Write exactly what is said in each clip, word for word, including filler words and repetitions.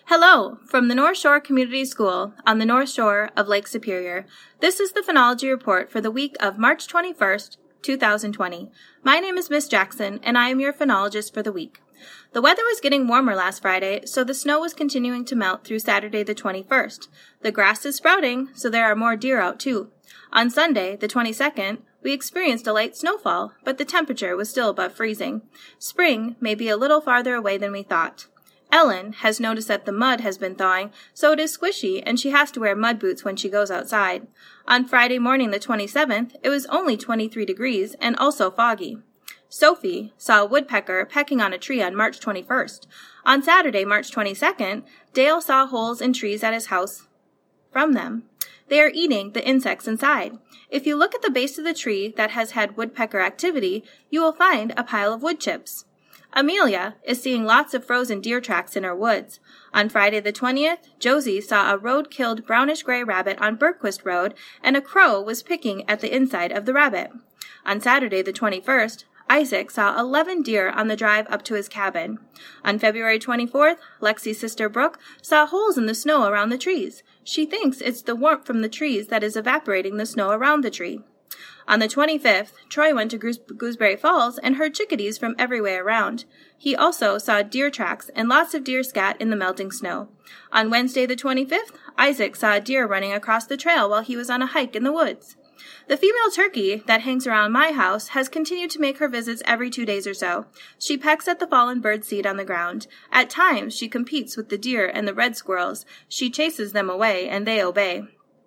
Hello, from the North Shore Community School on the North Shore of Lake Superior. This is the Phenology Report for the week of March twenty-first, two thousand twenty. My name is Miss Jackson, and I am your phenologist for the week. The weather was getting warmer last Friday, so the snow was continuing to melt through Saturday the twenty-first. The grass is sprouting, so there are more deer out too. On Sunday, the twenty-second, we experienced a light snowfall, but the temperature was still above freezing. Spring may be a little farther away than we thought. Ellen has noticed that the mud has been thawing, so it is squishy and she has to wear mud boots when she goes outside. On Friday morning the twenty-seventh, it was only twenty-three degrees and also foggy. Sophie saw a woodpecker pecking on a tree on March twenty-first. On Saturday, March twenty-second, Dale saw holes in trees at his house from them. They are eating the insects inside. If you look at the base of the tree that has had woodpecker activity, you will find a pile of wood chips. Amelia is seeing lots of frozen deer tracks in her woods. On Friday the twentieth, Josie saw a road-killed brownish-gray rabbit on Berquist Road, and a crow was picking at the inside of the rabbit. On Saturday the twenty-first, Isaac saw eleven deer on the drive up to his cabin. On February twenty-fourth, Lexi's sister Brooke saw holes in the snow around the trees. She thinks it's the warmth from the trees that is evaporating the snow around the tree. On the twenty-fifth, Troy went to Goose- Gooseberry Falls and heard chickadees from everywhere around. He also saw deer tracks and lots of deer scat in the melting snow. On Wednesday the twenty-fifth, Isaac saw a deer running across the trail while he was on a hike in the woods. The female turkey that hangs around my house has continued to make her visits every two days or so. She pecks at the fallen bird seed on the ground. At times, she competes with the deer and the red squirrels. She chases them away, and they obey.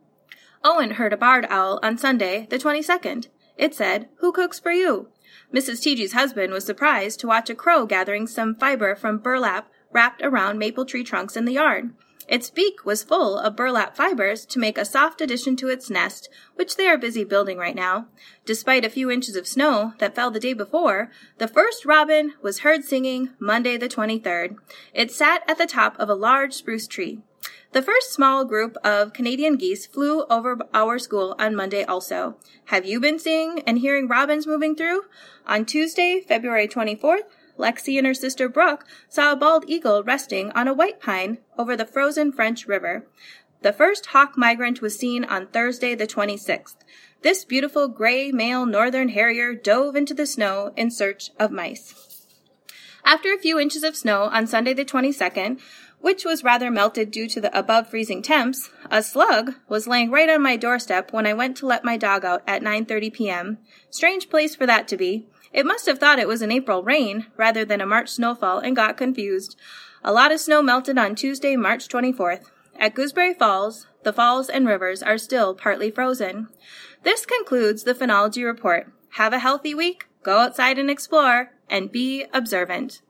Owen heard a barred owl on Sunday, the twenty-second. It said, "Who cooks for you?" Missus Teegee's husband was surprised to watch a crow gathering some fiber from burlap wrapped around maple tree trunks in the yard. Its beak was full of burlap fibers to make a soft addition to its nest, which they are busy building right now. Despite a few inches of snow that fell the day before, the first robin was heard singing Monday the twenty-third. It sat at the top of a large spruce tree. The first small group of Canadian geese flew over our school on Monday also. Have you been seeing and hearing robins moving through? On Tuesday, February twenty-fourth, Lexi and her sister Brooke saw a bald eagle resting on a white pine over the frozen French River. The first hawk migrant was seen on Thursday the twenty-sixth. This beautiful gray male northern harrier dove into the snow in search of mice. After a few inches of snow on Sunday the twenty-second, which was rather melted due to the above-freezing temps, a slug was laying right on my doorstep when I went to let my dog out at nine thirty p.m. Strange place for that to be. It must have thought it was an April rain rather than a March snowfall and got confused. A lot of snow melted on Tuesday, March twenty-fourth. At Gooseberry Falls, the falls and rivers are still partly frozen. This concludes the Phenology Report. Have a healthy week, go outside and explore, and be observant.